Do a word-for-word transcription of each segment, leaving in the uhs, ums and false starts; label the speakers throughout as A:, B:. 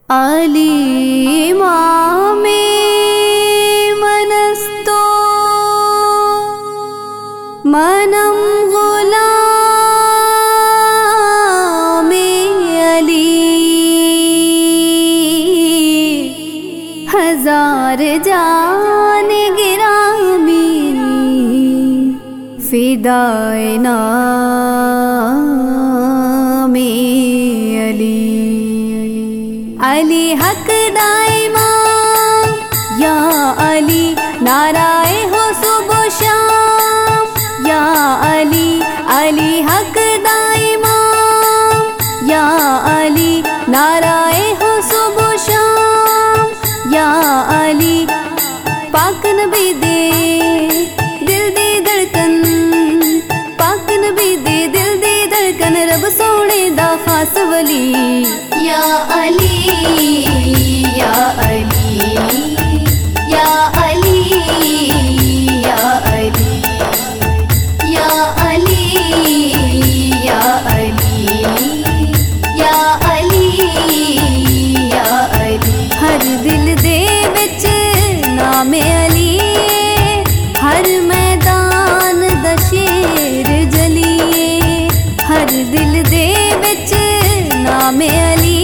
A: علی امام منستو منم غلام علی ہزار جان گرامی فدائے نام علی علی حق دائماں یا علی نعرائے ہو صبح و شام یا علی علی حق دائماں یا علی نعرائے ہو صبح و شام یا علی پاک نبی دے دل دی دھڑکن پاک نبی دے دل دی دھڑکن رب سونے دا خاص ولی یا علی یا علی یا علی یا علی یا علی یا علی یا علی یا علی ہر دل دے وچ نام علی ہر میدان دا شیر جلیے ہر دل دے وچ نام علی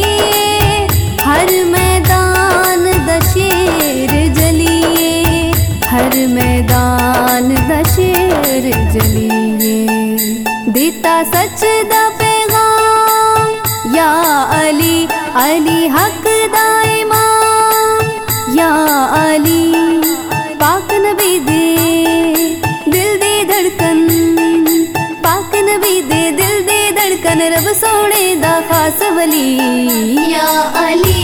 A: ہر میدان دا شیر جلیے ہر میدان دا شیر جلیے دیتا سچ دا پیغام یا علی علی حق دا امام یا علی پاک نبی دے دل دے دھڑکن پاک نبی دے دل دے دھڑکن رب سونے دا خاص ولی یا علی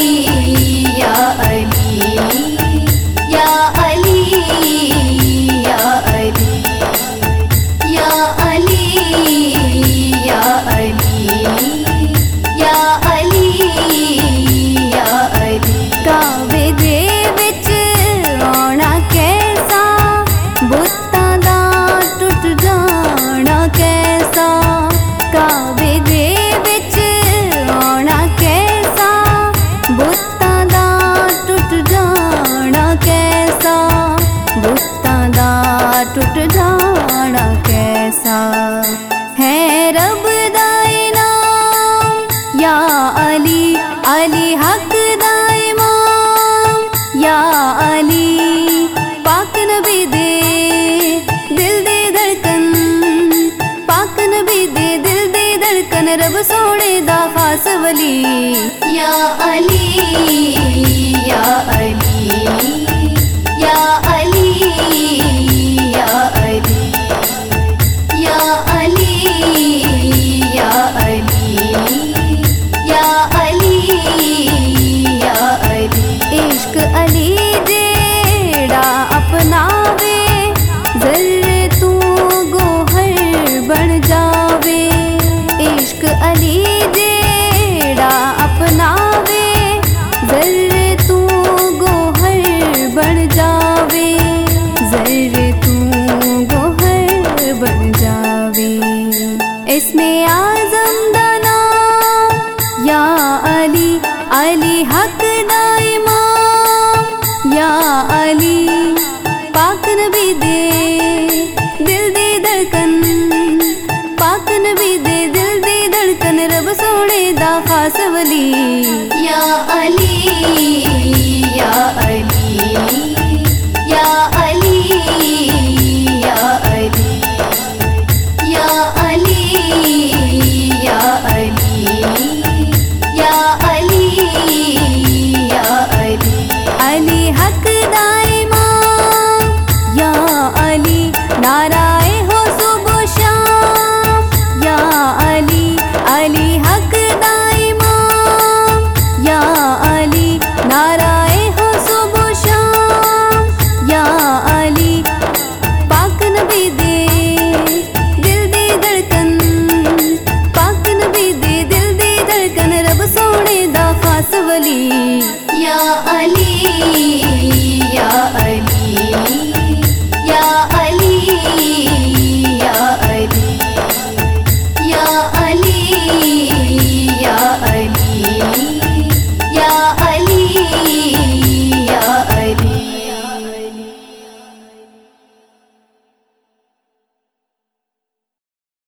A: یا علی یا علی یا علی یا علی یا علی یا علی یا علی کعبے دے وچ آنا کیسا بتاں دا ٹوٹ جانا کیسا کعبے دے وچ آنا کیسا بتاں دا ٹوٹ جانا کیسا بتاں دا ٹوٹ جانا کیسا ہے رب دا انعام یا علی علی حق دا امام یا علی پاک نبی دے دل دے دھڑکن پاک نبی دے دل دے دھڑکن رب سونے دا خاص ولی یا علی یا علی یا علی یا علی یا علی یا علی یا علی یا علی عشق علی جیڑا اپناوے ذرے تو گوہر بن جاوے عشق علی جیڑا اپناوے ذرے تو گوہر بن جاوے ذرے تو گوہر بن جاوے اس میں اعظم دا نام یا علی علی حق دا امام یا علی پاک نبی دے دل دے دھڑکن پاک نبی دے دل دے دھڑکن رب سونے دا خاص ولی یا علی